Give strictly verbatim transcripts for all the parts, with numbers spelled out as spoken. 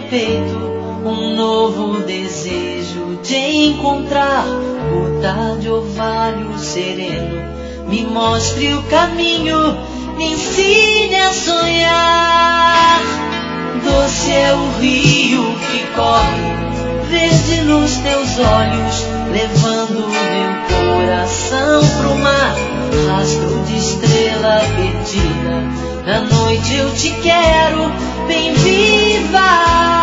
peito um novo desejo de encontrar gota de orvalho sereno. Me mostre o caminho, me ensine a sonhar. Doce é o rio que corre, verde nos teus olhos, levando meu coração pro mar. Rastro de estrela perdida, na noite eu te quero bem viva.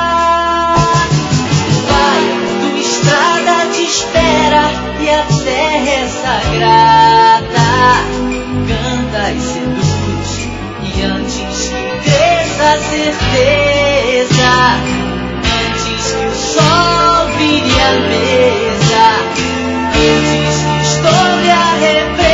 Vai, tua estrada te espera e a terra é sagrada. Canta e seduz, e antes que cresça a certeza, antes que o sol vire a mesa, antes que estoure a represa.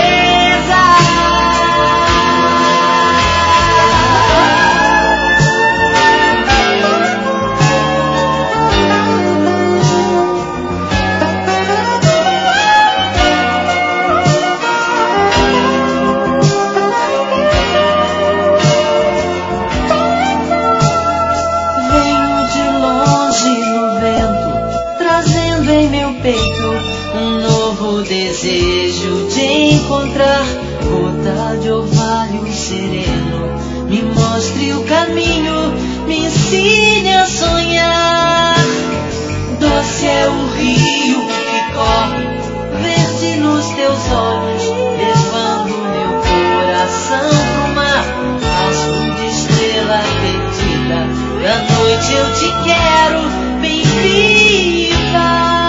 Desejo de encontrar gota de orvalho sereno. Me mostre o caminho, me ensine a sonhar. Doce é o rio que corre, verde nos teus olhos, levando meu coração pro mar. Rastro de estrela perdida, da noite eu te quero bem viva.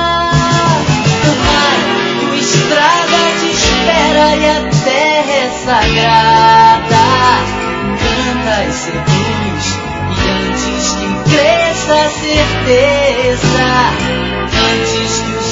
Estrada te espera e a terra é sagrada. Canta e seduz, e antes que cresça a certeza, antes que o